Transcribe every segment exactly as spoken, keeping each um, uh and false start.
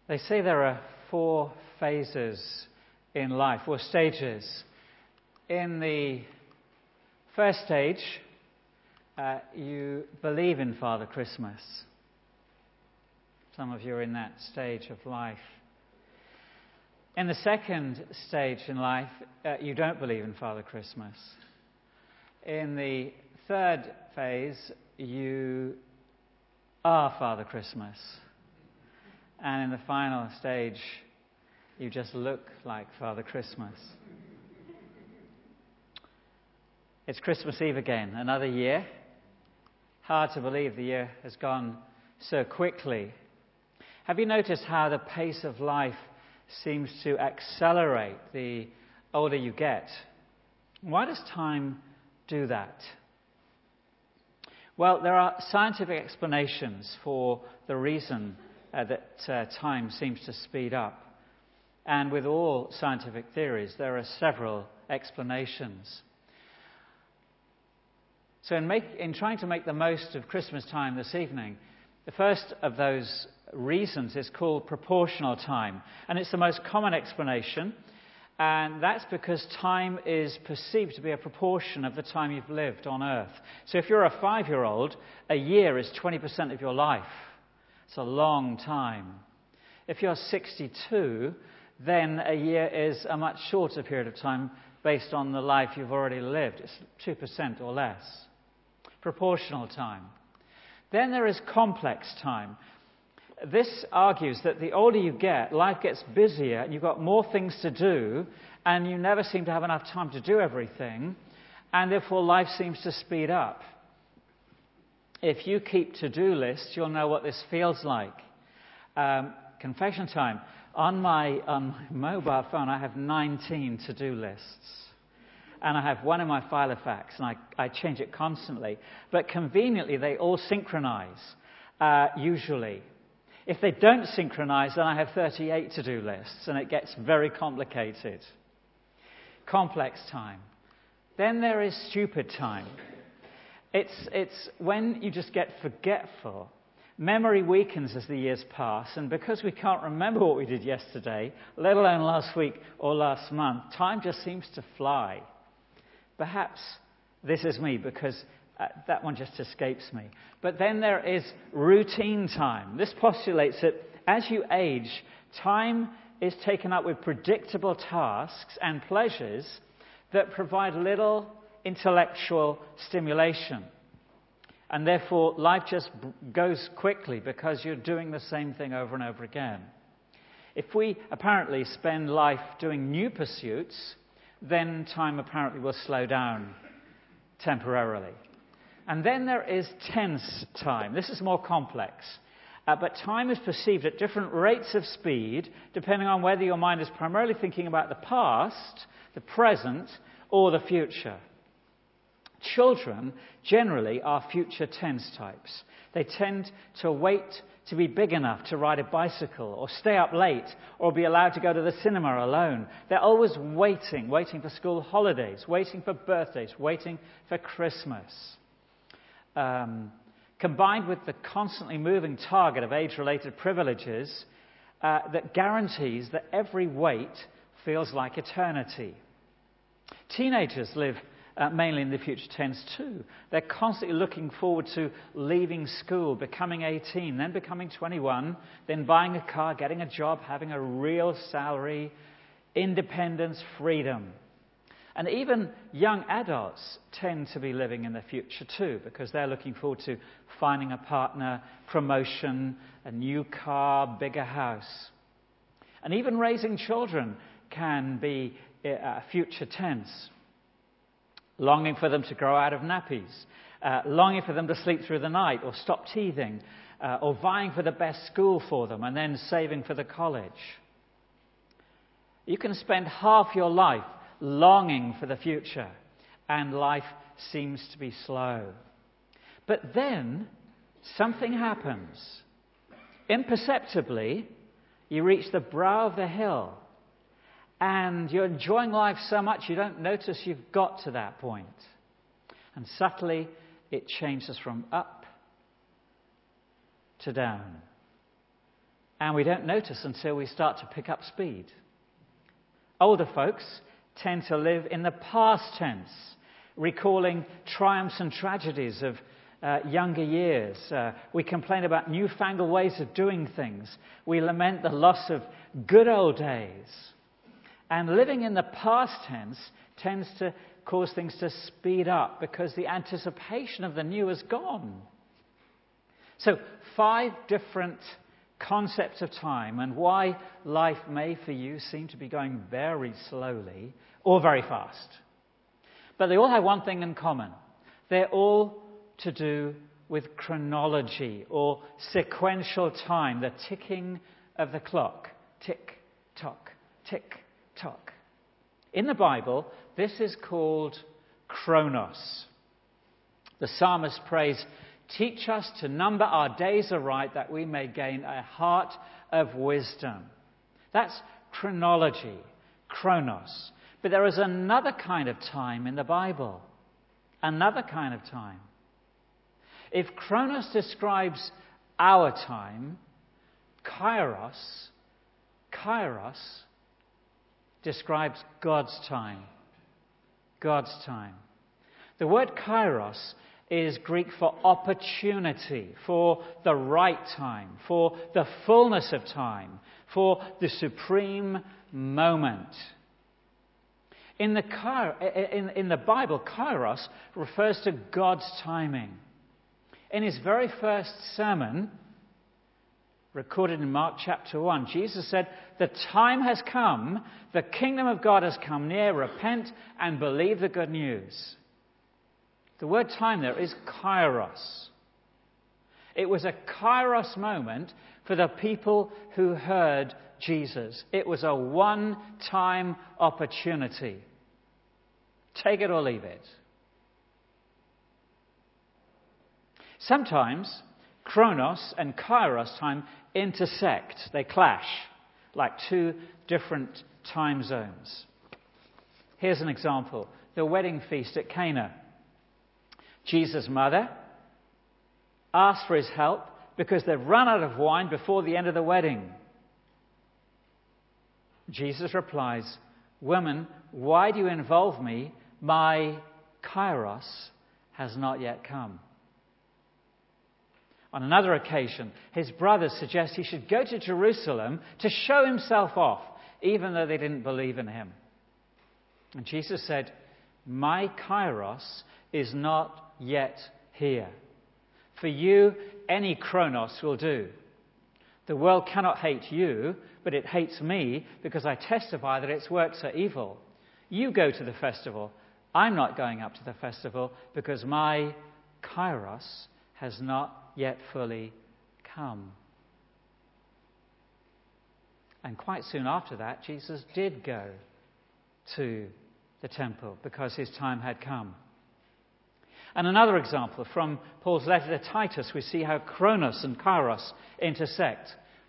They say there are four phases in life, four stages. In the first stage, uh, you believe in Father Christmas. Some of you are in that stage of life. In the second stage in life, uh, you don't believe in Father Christmas. In the third phase, you are Father Christmas. And in the final stage, you just look like Father Christmas. It's Christmas Eve again, another year. Hard to believe the year has gone so quickly. Have you noticed how the pace of life seems to accelerate the older you get? Why does time do that? Well, there are scientific explanations for the reason uh, that uh, time seems to speed up. And with all scientific theories, there are several explanations. So in, make, in trying to make the most of Christmas time this evening, the first of those reasons is called proportional time. And it's the most common explanation. And that's because time is perceived to be a proportion of the time you've lived on Earth. So if you're a five-year-old, a year is twenty percent of your life. It's a long time. If you're sixty-two, then a year is a much shorter period of time based on the life you've already lived. It's two percent or less. Proportional time. Then there is complex time. This argues that the older you get, life gets busier and you've got more things to do and you never seem to have enough time to do everything, and therefore life seems to speed up. If you keep to-do lists, you'll know what this feels like. Um, confession time. On my, on my mobile phone, I have nineteen to-do lists. And I have one in my Filofax, and I, I change it constantly. But conveniently, they all synchronize, uh, usually. If they don't synchronize, then I have thirty-eight to-do lists, and it gets very complicated. Complex time. Then there is stupid time. It's, it's when you just get forgetful. Memory weakens as the years pass, and because we can't remember what we did yesterday, let alone last week or last month, time just seems to fly. Perhaps this is me, because uh, that one just escapes me. But then there is routine time. This postulates that as you age, time is taken up with predictable tasks and pleasures that provide little intellectual stimulation. And therefore, life just goes quickly because you're doing the same thing over and over again. If we apparently spend life doing new pursuits, then time apparently will slow down temporarily. And then there is tense time. This is more complex. Uh, but time is perceived at different rates of speed, depending on whether your mind is primarily thinking about the past, the present, or the future. Children generally are future tense types. They tend to wait to be big enough to ride a bicycle or stay up late or be allowed to go to the cinema alone. They're always waiting, waiting for school holidays, waiting for birthdays, waiting for Christmas. Um, combined with the constantly moving target of age-related privileges uh, that guarantees that every wait feels like eternity. Teenagers live Uh, mainly in the future tense too. They're constantly looking forward to leaving school, becoming eighteen, then becoming twenty-one, then buying a car, getting a job, having a real salary, independence, freedom. And even young adults tend to be living in the future too, because they're looking forward to finding a partner, promotion, a new car, bigger house. And even raising children can be uh, future tense. Longing for them to grow out of nappies, uh, longing for them to sleep through the night or stop teething, uh, or vying for the best school for them and then saving for the college. You can spend half your life longing for the future, and life seems to be slow. But then something happens. Imperceptibly, you reach the brow of the hill, and you're enjoying life so much you don't notice you've got to that point. And subtly, it changes from up to down. and we don't notice until we start to pick up speed. Older folks tend to live in the past tense, recalling triumphs and tragedies of uh, younger years. Uh, we complain about newfangled ways of doing things. We lament the loss of good old days. And living in the past tense tends to cause things to speed up because the anticipation of the new is gone. So, five different concepts of time and why life may for you seem to be going very slowly or very fast. But they all have one thing in common. They're all to do with chronology or sequential time, the ticking of the clock. Tick, tock, tick, tock. In the Bible, this is called chronos. The psalmist prays, "Teach us to number our days aright, that we may gain a heart of wisdom." That's chronology, chronos. But there is another kind of time in the Bible. Another kind of time. If chronos describes our time, kairos, kairos describes God's time. God's time. The word kairos is Greek for opportunity, for the right time, for the fullness of time, for the supreme moment. In the, in, in the Bible, kairos refers to God's timing. In his very first sermon, recorded in Mark chapter one, Jesus said, "The time has come, the kingdom of God has come near, repent and believe the good news." The word time there is kairos. It was a kairos moment for the people who heard Jesus. It was a one-time opportunity. Take it or leave it. Sometimes chronos and kairos time intersect. They clash like two different time zones. Here's an example. The wedding feast at Cana. Jesus' mother asked for his help because they've run out of wine before the end of the wedding. Jesus replies, "Woman, why do you involve me? My kairos has not yet come." On another occasion, his brothers suggest he should go to Jerusalem to show himself off, even though they didn't believe in him. And Jesus said, "My kairos is not yet here. For you, any chronos will do. The world cannot hate you, but it hates me because I testify that its works are evil. You go to the festival. I'm not going up to the festival because my kairos has not yet fully come." And quite soon after that, Jesus did go to the temple because his time had come. And another example from Paul's letter to Titus, we see how chronos and kairos intersect.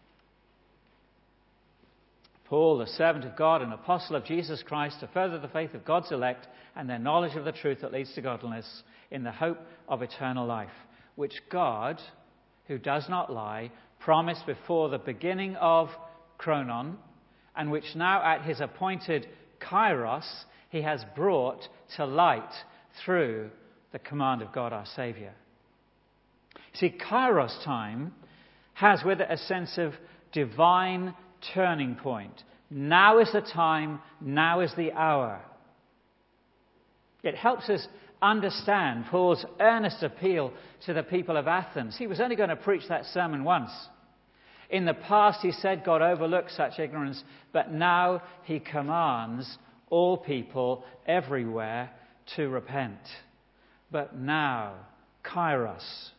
Paul, the servant of God and apostle of Jesus Christ, to further the faith of God's elect and their knowledge of the truth that leads to godliness, in the hope of eternal life, which God, who does not lie, promised before the beginning of chronon, and which now at his appointed kairos he has brought to light through the command of God our Saviour. See, kairos time has with it a sense of divine turning point. Now is the time, now is the hour. It helps us understand Paul's earnest appeal to the people of Athens. He was only going to preach that sermon once. In the past, he said God overlooks such ignorance, but now he commands all people everywhere to repent. But now, kairos.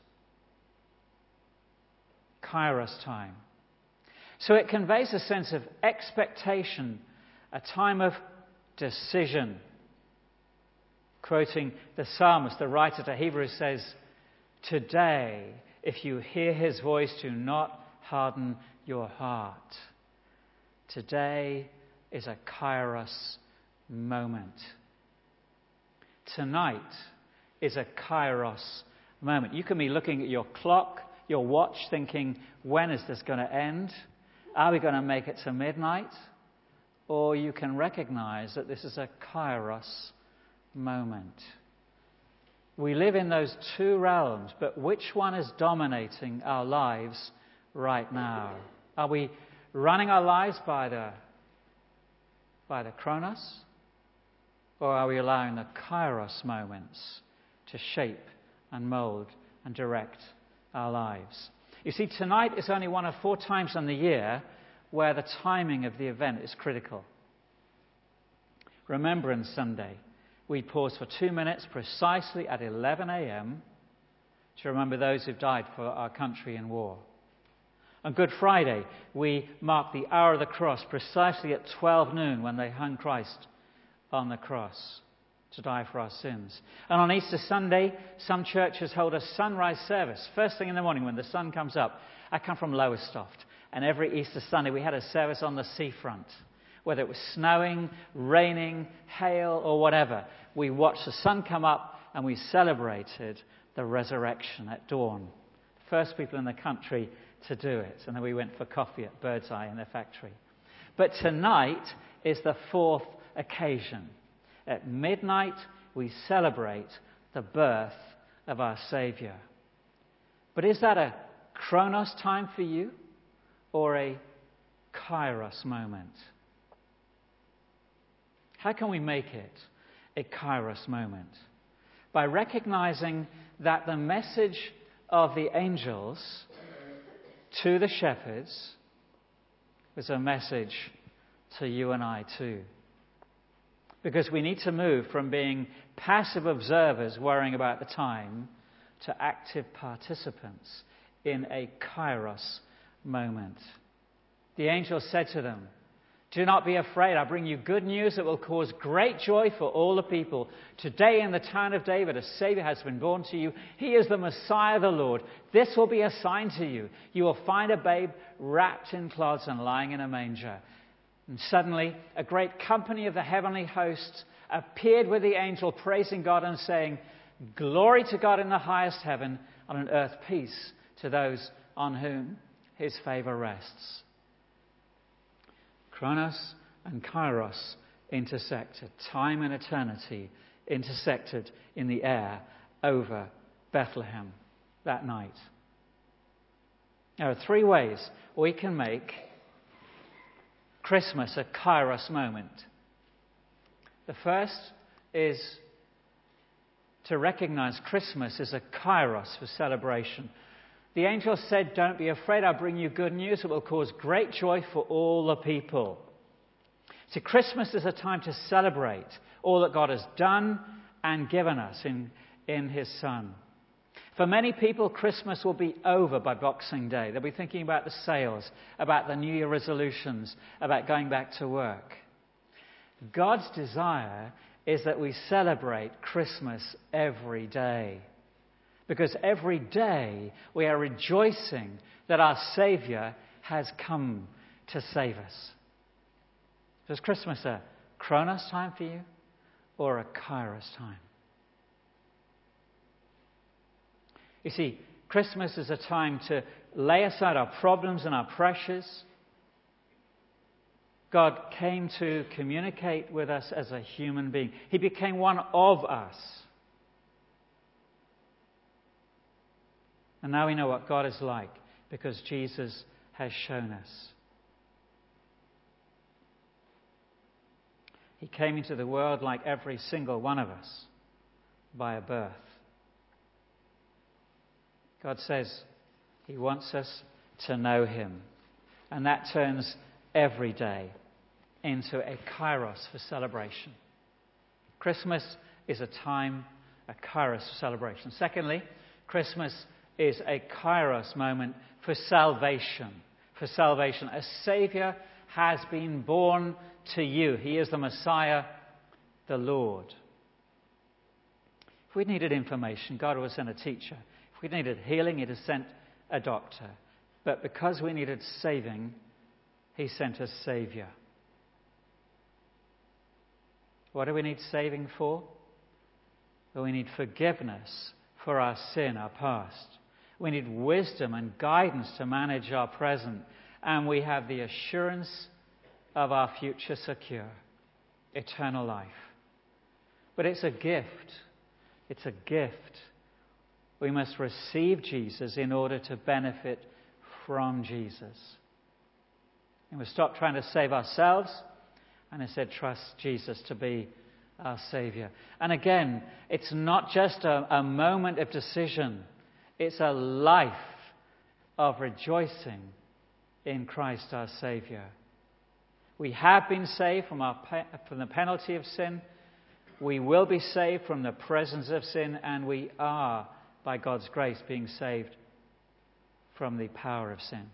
Kairos time. So it conveys a sense of expectation, a time of decision. Quoting the psalmist, the writer to Hebrews says, "Today, if you hear his voice, do not harden your heart." Today is a kairos moment. Tonight is a kairos moment. You can be looking at your clock, your watch, thinking, when is this going to end? Are we going to make it to midnight? Or you can recognize that this is a kairos moment. We live in those two realms, but which one is dominating our lives right now? Are we running our lives by the, by the chronos? Or are we allowing the kairos moments to shape and mold and direct our lives? You see, tonight is only one of four times in the year where the timing of the event is critical. Remembrance Sunday, we pause for two minutes precisely at eleven a.m. to remember those who've died for our country in war. On Good Friday, we mark the hour of the cross precisely at twelve noon when they hung Christ on the cross to die for our sins. And on Easter Sunday, some churches hold a sunrise service, first thing in the morning when the sun comes up. I come from Lowestoft, and every Easter Sunday we had a service on the seafront. Whether it was snowing, raining, hail, or whatever, we watched the sun come up and we celebrated the resurrection at dawn. First people in the country to do it. And then we went for coffee at Birdseye in their factory. But tonight is the fourth occasion. At midnight, we celebrate the birth of our Saviour. But is that a chronos time for you or a kairos moment? How can we make it a kairos moment? By recognizing that the message of the angels to the shepherds was a message to you and I too. Because we need to move from being passive observers worrying about the time to active participants in a kairos moment. The angel said to them, "Do not be afraid. I bring you good news that will cause great joy for all the people. Today in the town of David, a Savior has been born to you. He is the Messiah, the Lord. This will be a sign to you. You will find a babe wrapped in cloths and lying in a manger." And suddenly, a great company of the heavenly hosts appeared with the angel, praising God and saying, "Glory to God in the highest heaven, and on earth peace to those on whom his favor rests." Chronos and kairos intersected. Time and eternity intersected in the air over Bethlehem that night. There are three ways we can make Christmas a kairos moment. The first is to recognize Christmas as a kairos for celebration. The angel said, "Don't be afraid, I'll bring you good news that will cause great joy for all the people." See, Christmas is a time to celebrate all that God has done and given us in, in His Son. For many people, Christmas will be over by Boxing Day. They'll be thinking about the sales, about the New Year resolutions, about going back to work. God's desire is that we celebrate Christmas every day. Because every day we are rejoicing that our Saviour has come to save us. So is Christmas a chronos time for you or a kairos time? You see, Christmas is a time to lay aside our problems and our pressures. God came to communicate with us as a human being. He became one of us. And now we know what God is like because Jesus has shown us. He came into the world like every single one of us by a birth. God says He wants us to know Him. And that turns every day into a kairos for celebration. Christmas is a time, a kairos for celebration. Secondly, Christmas is a kairos moment for salvation. For salvation. A Saviour has been born to you. He is the Messiah, the Lord. If we needed information, God would send a teacher. If we needed healing, He'd have sent a doctor. But because we needed saving, He sent a Saviour. What do we need saving for? Well, we need forgiveness for our sin, our past. We need wisdom and guidance to manage our present. and we have the assurance of our future secure, eternal life. But it's a gift. It's a gift. We must receive Jesus in order to benefit from Jesus. And we stop trying to save ourselves and instead trust Jesus to be our Saviour. And again, it's not just a, a moment of decision. It's a life of rejoicing in Christ our Saviour. We have been saved from, our pe- from the penalty of sin. We will be saved from the presence of sin. And we are, by God's grace, being saved from the power of sin.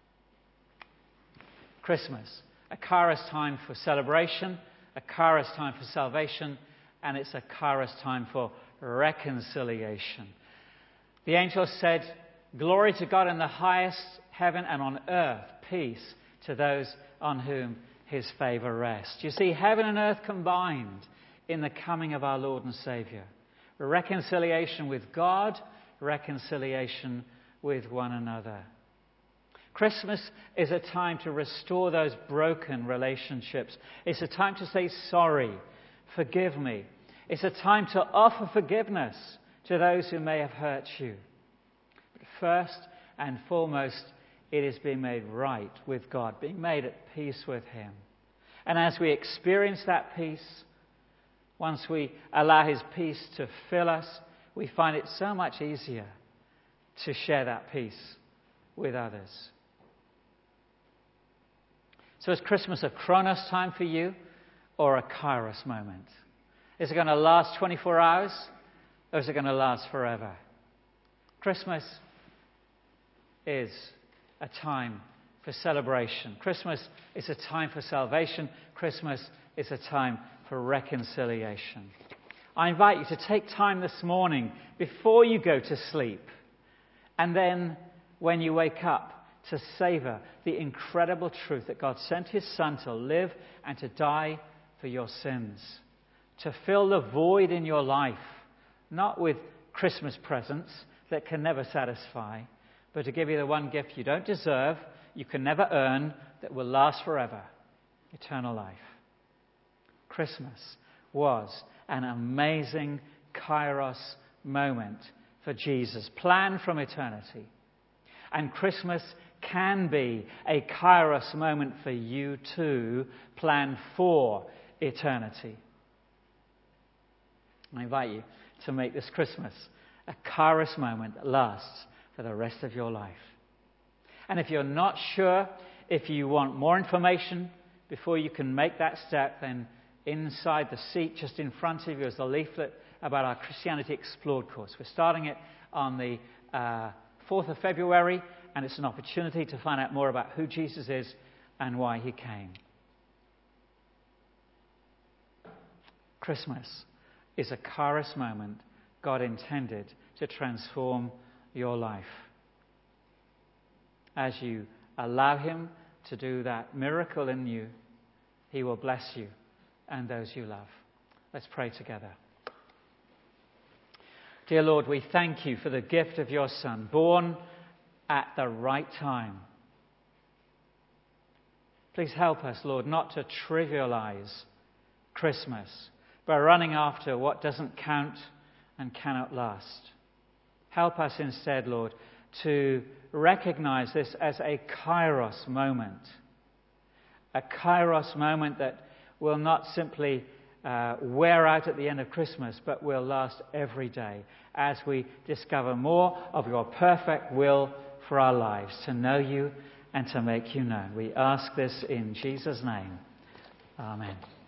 Christmas, a Kairos time for celebration, a Kairos time for salvation, and it's a Kairos time for reconciliation. The angel said, "Glory to God in the highest heaven, and on earth peace to those on whom his favour rests." You see, heaven and earth combined in the coming of our Lord and Saviour. Reconciliation with God, reconciliation with one another. Christmas is a time to restore those broken relationships. It's a time to say sorry, forgive me. It's a time to offer forgiveness to those who may have hurt you. But first and foremost, it is being made right with God, being made at peace with Him. And as we experience that peace, once we allow His peace to fill us, we find it so much easier to share that peace with others. So is Christmas a Chronos time for you or a Kairos moment? Is it going to last twenty-four hours or is it going to last forever? Christmas is a time for celebration. Christmas is a time for salvation. Christmas is a time for reconciliation. I invite you to take time this morning before you go to sleep, and then when you wake up, to savour the incredible truth that God sent His Son to live and to die for your sins, to fill the void in your life, not with Christmas presents that can never satisfy, but to give you the one gift you don't deserve, you can never earn, that will last forever, eternal life. Christmas was an amazing Kairos moment for Jesus, planned from eternity. And Christmas can be a Kairos moment for you too, planned for eternity. I invite you to make this Christmas a Kairos moment that lasts for the rest of your life. And if you're not sure, if you want more information before you can make that step, then inside the seat just in front of you is the leaflet about our Christianity Explored course. We're starting it on the uh, fourth of February, and it's an opportunity to find out more about who Jesus is and why He came. Christmas is a Kairos moment God intended to transform your life. As you allow Him to do that miracle in you, He will bless you and those you love. Let's pray together. Dear Lord, we thank You for the gift of Your Son, born at the right time. Please help us, Lord, not to trivialize Christmas by running after what doesn't count and cannot last. Help us instead, Lord, to recognize this as a Kairos moment. A Kairos moment that will not simply uh, wear out at the end of Christmas, but will last every day as we discover more of Your perfect will for our lives, to know You and to make You known. We ask this in Jesus' name. Amen.